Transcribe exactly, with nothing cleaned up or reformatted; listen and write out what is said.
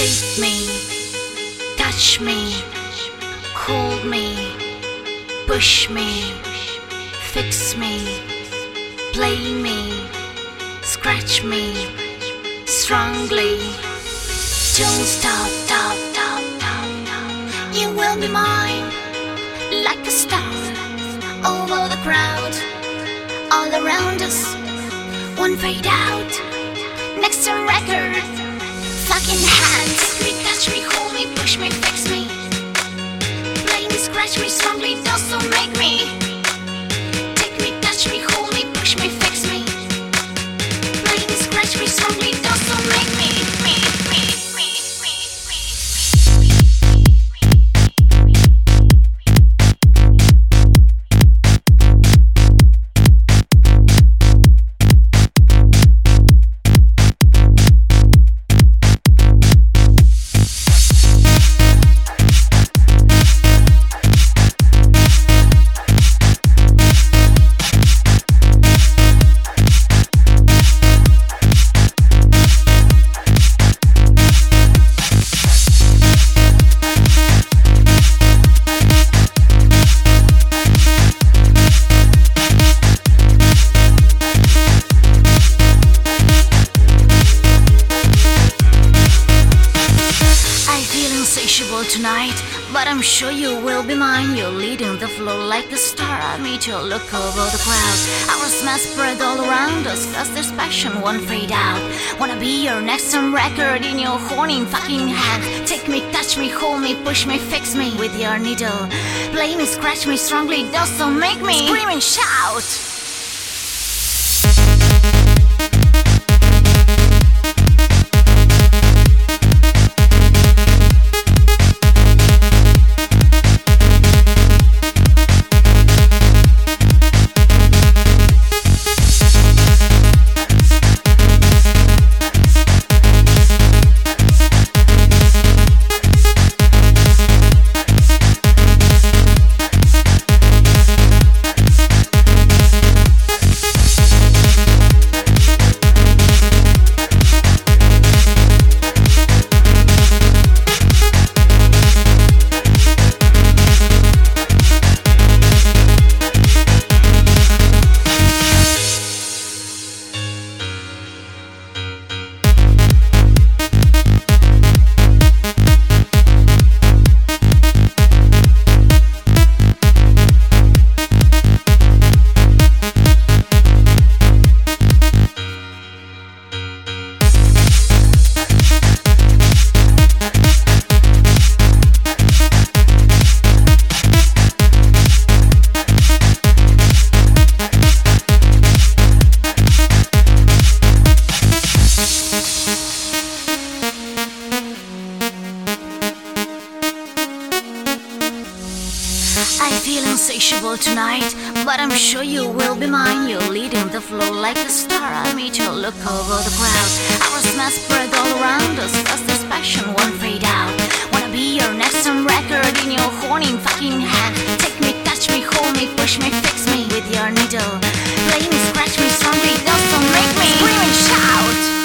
Take me, touch me, hold me, push me, fix me, play me, scratch me, strongly. Don't stop, stop, stop, stop, stop. You will be mine, like a star, over the crowd, all around us, won't fade out. Next to record, fucking hands. Take me, touch me, hold me, push me, fix me, play me, scratch me, strongly, also make me. Take me, touch me, hold me, push me, fix me, play me, scratch me, strongly, also make me. Me, me, me, me, tonight, but I'm sure you will be mine. You're leading the flow like a star. I meet you, look over the crowd. Our smash spread all around us, cause this passion won't fade out. Wanna be your next time record in your horny fucking hand. Take me, touch me, hold me, push me, fix me with your needle. Play me, scratch me, strongly, also make me scream and shout. I feel insatiable tonight, but I'm sure you will be mine. You're leading the flow like a star. I meet you, look over the crowd. Our smash spread all around us, cause this passion won't fade out. Wanna be your next time record in your horny fucking hand. Take me, touch me, hold me, push me, fix me with your needle. Play me, scratch me, strongly, also make me scream and shout.